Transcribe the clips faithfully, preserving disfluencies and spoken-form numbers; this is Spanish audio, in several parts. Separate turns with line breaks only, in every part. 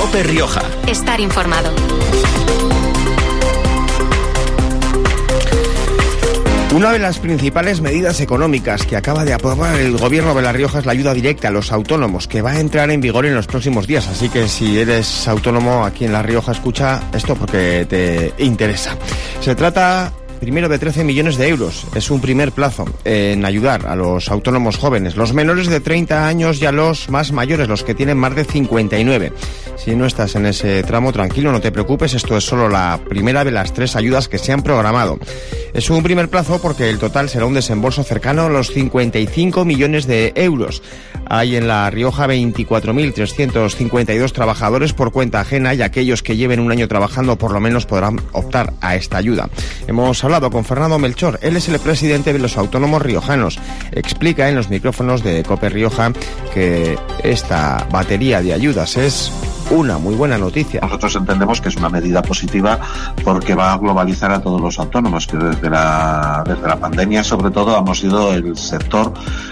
COPE Rioja.
Estar informado.
Una de las principales medidas económicas que acaba de aprobar el Gobierno de La Rioja es la ayuda directa a los autónomos, que va a entrar en vigor en los próximos días. Así que si eres autónomo aquí en La Rioja, escucha esto porque te interesa. Se trata primero de trece millones de euros. Es un primer plazo en ayudar a los autónomos jóvenes, los menores de treinta años y a los más mayores, los que tienen más de cincuenta y nueve. Si no estás en ese tramo, tranquilo, no te preocupes, esto es solo la primera de las tres ayudas que se han programado. Es un primer plazo porque el total será un desembolso cercano a los cincuenta y cinco millones de euros. Hay en La Rioja veinticuatro mil trescientos cincuenta y dos trabajadores por cuenta ajena y aquellos que lleven un año trabajando por lo menos podrán optar a esta ayuda. Hemos hablado con Fernando Melchor, él es el presidente de los autónomos riojanos. Explica en los micrófonos de COPE Rioja que esta batería de ayudas es una muy buena noticia.
Nosotros entendemos que es una medida positiva porque va a globalizar a todos los autónomos, que desde la, desde la pandemia sobre todo hemos sido el sector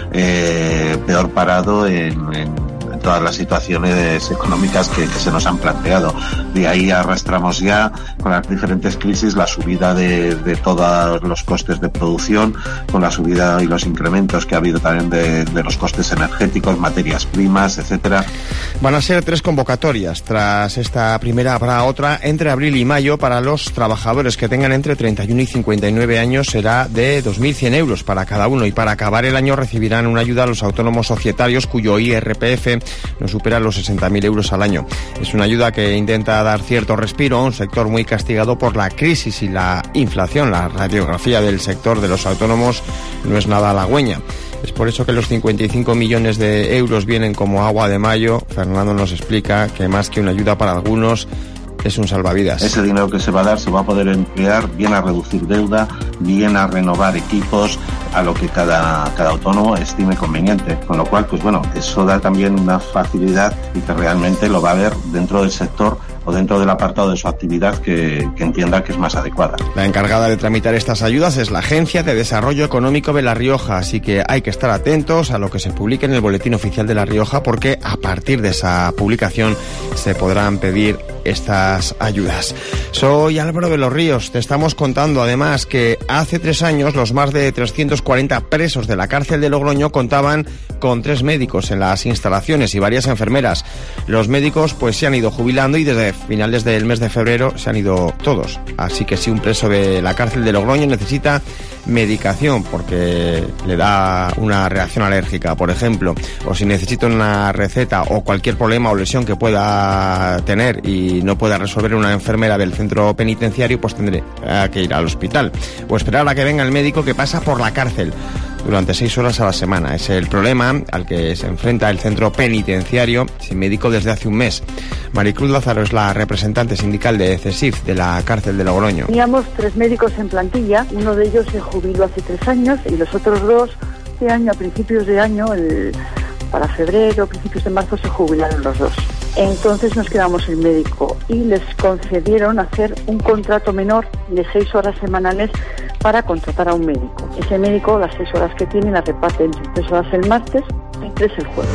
eh, peor parado en, en todas las situaciones económicas que, que se nos han planteado. De ahí arrastramos ya con las diferentes crisis la subida de, de todos los costes de producción, con la subida y los incrementos que ha habido también de, de los costes energéticos, materias primas, etcétera.
Van a ser tres convocatorias. Tras esta primera habrá otra entre abril y mayo para los trabajadores que tengan entre treinta y uno y cincuenta y nueve años. Será de dos mil cien euros para cada uno y para acabar el año recibirán una ayuda a los autónomos societarios cuyo I R P F no supera los sesenta mil euros al año. Es una ayuda que intenta dar cierto respiro a un sector muy castigado por la crisis y la inflación. La radiografía del sector de los autónomos no es nada halagüeña. Es por eso que los cincuenta y cinco millones de euros vienen como agua de mayo. Fernando nos explica que más que una ayuda para algunos, es un salvavidas.
Ese dinero que se va a dar se va a poder emplear bien a reducir deuda, bien a renovar equipos, a lo que cada, cada autónomo estime conveniente. Con lo cual, pues bueno, eso da también una facilidad y que realmente lo va a ver dentro del sector o dentro del apartado de su actividad que, que entienda que es más adecuada.
La encargada de tramitar estas ayudas es la Agencia de Desarrollo Económico de La Rioja, así que hay que estar atentos a lo que se publique en el Boletín Oficial de La Rioja porque a partir de esa publicación se podrán pedir estas ayudas. Soy Álvaro de los Ríos, te estamos contando además que hace tres años los más de trescientos cuarenta presos de la cárcel de Logroño contaban con tres médicos en las instalaciones y varias enfermeras. Los médicos pues se han ido jubilando y desde finales del mes de febrero se han ido todos. Así que si un preso de la cárcel de Logroño necesita medicación porque le da una reacción alérgica, por ejemplo, o si necesita una receta o cualquier problema o lesión que pueda tener y no pueda resolver una enfermera del centro penitenciario, pues tendré que ir al hospital o esperar a que venga el médico que pasa por la cárcel durante seis horas a la semana. Es el problema al que se enfrenta el centro penitenciario sin médico desde hace un mes. Maricruz Lázaro es la representante sindical de CESIF de la cárcel de Logroño.
Teníamos tres médicos en plantilla, uno de ellos se jubiló hace tres años y los otros dos este año, a principios de año, el, para febrero, principios de marzo, se jubilaron los dos. Entonces nos quedamos sin médico y les concedieron hacer un contrato menor de seis horas semanales para contratar a un médico. Ese médico, las seis horas que tiene, las reparte entre tres horas el martes y tres el jueves.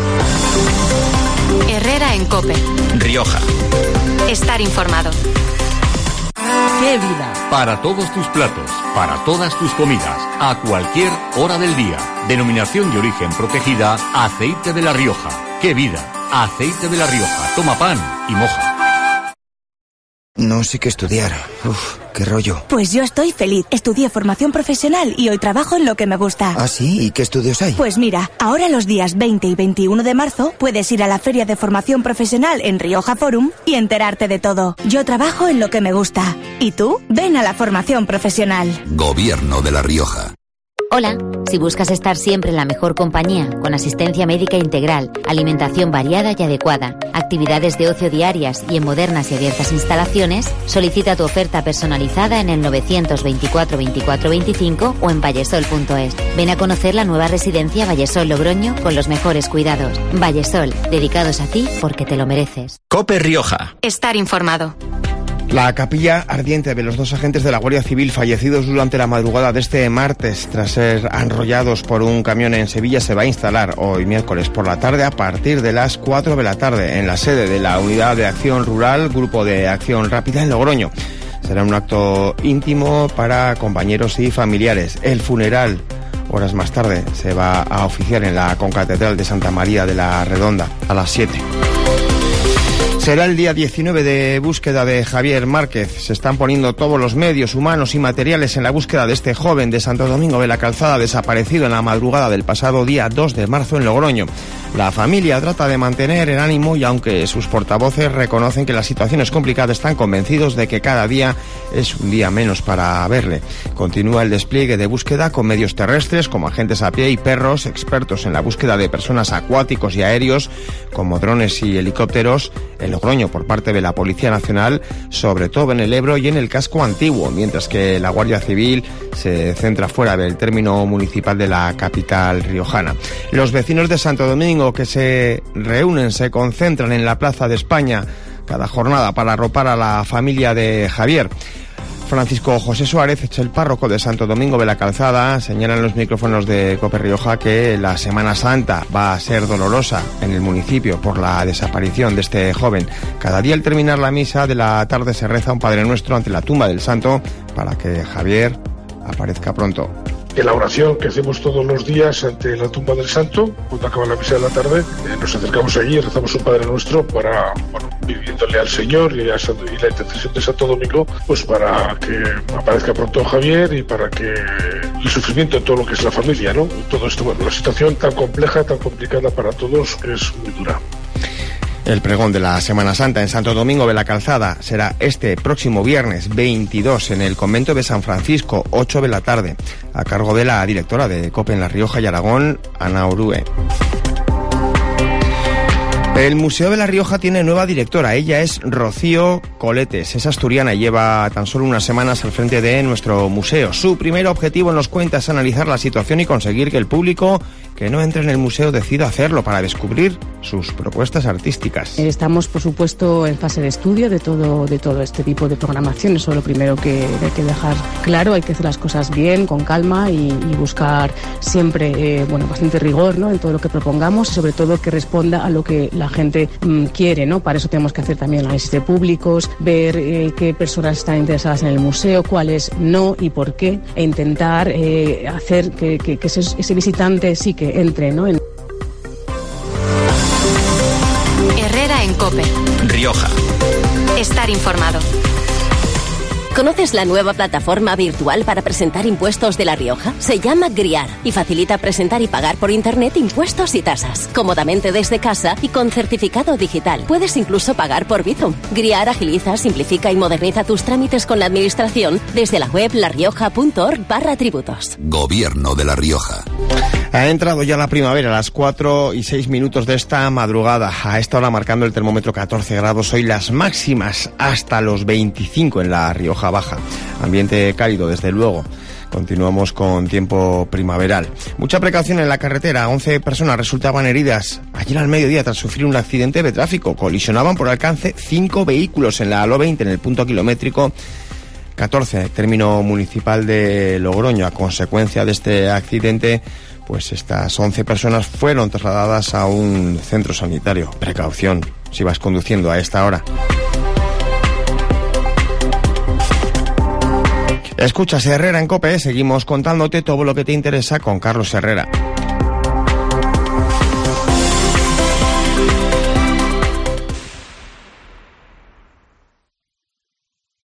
Herrera en COPE.
Rioja.
Estar informado.
¡Qué vida! Para todos tus platos, para todas tus comidas, a cualquier hora del día. Denominación de origen protegida, aceite de La Rioja. ¡Qué vida! Aceite de La Rioja. Toma pan y moja.
No sé qué estudiar. Uf, qué rollo.
Pues yo estoy feliz. Estudié formación profesional y hoy trabajo en lo que me gusta.
¿Ah, sí? ¿Y qué estudios hay?
Pues mira, ahora los días veinte y veintiuno de marzo puedes ir a la Feria de Formación Profesional en Rioja Forum y enterarte de todo. Yo trabajo en lo que me gusta. ¿Y tú? Ven a la formación profesional.
Gobierno de La Rioja.
Hola, si buscas estar siempre en la mejor compañía, con asistencia médica integral, alimentación variada y adecuada, actividades de ocio diarias y en modernas y abiertas instalaciones, solicita tu oferta personalizada en el novecientos veinticuatro veinticuatro veinticinco o en vallesol punto es. Ven a conocer la nueva residencia Vallesol Logroño con los mejores cuidados. Vallesol, dedicados a ti porque te lo mereces.
COPE Rioja.
Estar informado.
La capilla ardiente de los dos agentes de la Guardia Civil fallecidos durante la madrugada de este martes tras ser arrollados por un camión en Sevilla se va a instalar hoy miércoles por la tarde a partir de las cuatro de la tarde en la sede de la Unidad de Acción Rural, Grupo de Acción Rápida en Logroño. Será un acto íntimo para compañeros y familiares. El funeral, horas más tarde, se va a oficiar en la Concatedral de Santa María de la Redonda a las siete. Será el día diecinueve de búsqueda de Javier Márquez. Se están poniendo todos los medios humanos y materiales en la búsqueda de este joven de Santo Domingo de la Calzada desaparecido en la madrugada del pasado día dos de marzo en Logroño. La familia trata de mantener el ánimo y aunque sus portavoces reconocen que la situación es complicada, están convencidos de que cada día es un día menos para verle. Continúa el despliegue de búsqueda con medios terrestres como agentes a pie y perros, expertos en la búsqueda de personas acuáticos y aéreos como drones y helicópteros en Logroño por parte de la Policía Nacional, sobre todo en el Ebro y en el casco antiguo, mientras que la Guardia Civil se centra fuera del término municipal de la capital riojana. Los vecinos de Santo Domingo que se reúnen, se concentran en la Plaza de España cada jornada para arropar a la familia de Javier. Francisco José Suárez, el párroco de Santo Domingo de la Calzada, señala en los micrófonos de COPE Rioja que la Semana Santa va a ser dolorosa en el municipio por la desaparición de este joven. Cada día al terminar la misa de la tarde se reza un Padre Nuestro ante la tumba del santo para que Javier aparezca pronto.
En la oración que hacemos todos los días ante la tumba del santo, cuando acaba la misa de la tarde, eh, nos acercamos allí y rezamos un Padre Nuestro para, bueno, pidiéndole al Señor y, a, y la intercesión de Santo Domingo, pues para que aparezca pronto Javier y para que el sufrimiento de todo lo que es la familia, ¿no? Todo esto, bueno, la situación tan compleja, tan complicada para todos, que es muy dura.
El pregón de la Semana Santa en Santo Domingo de la Calzada será este próximo viernes veintidós en el convento de San Francisco, ocho de la tarde, a cargo de la directora de COPE en La Rioja y Aragón, Ana Orue. El Museo de La Rioja tiene nueva directora, ella es Rocío Coletes, es asturiana y lleva tan solo unas semanas al frente de nuestro museo. Su primer objetivo, nos cuenta, es analizar la situación y conseguir que el público que no entre en el museo decida hacerlo para descubrir sus propuestas artísticas.
Estamos, por supuesto, en fase de estudio de todo, de todo este tipo de programación. Eso es lo primero que hay que dejar claro. Hay que hacer las cosas bien, con calma y, y buscar siempre eh, bueno, bastante rigor, ¿no?, en todo lo que propongamos y sobre todo que responda a lo que la gente mmm, quiere, ¿no? Para eso tenemos que hacer también análisis de públicos, ver eh, qué personas están interesadas en el museo, cuáles no y por qué, e intentar eh, hacer que, que, que ese, ese visitante sí que entre, ¿no? En...
Herrera en COPE.
Rioja.
Estar informado.
¿Conoces la nueva plataforma virtual para presentar impuestos de La Rioja? Se llama Griar y facilita presentar y pagar por internet impuestos y tasas, cómodamente desde casa y con certificado digital. Puedes incluso pagar por Bizum. Griar agiliza, simplifica y moderniza tus trámites con la administración desde la web larioja.org barra tributos.
Gobierno de La Rioja.
Ha entrado ya la primavera a las cuatro y seis minutos de esta madrugada. A esta hora marcando el termómetro catorce grados. Hoy las máximas hasta los veinticinco en La Rioja Baja. Ambiente cálido, desde luego. Continuamos con tiempo primaveral. Mucha precaución en la carretera. once personas resultaban heridas ayer al mediodía tras sufrir un accidente de tráfico. Colisionaban por alcance cinco vehículos en la A L O veinte en el punto kilométrico catorce, término municipal de Logroño. A consecuencia de este accidente, pues estas once personas fueron trasladadas a un centro sanitario. Precaución si vas conduciendo a esta hora. Escuchas Herrera en COPE, seguimos contándote todo lo que te interesa con Carlos Herrera.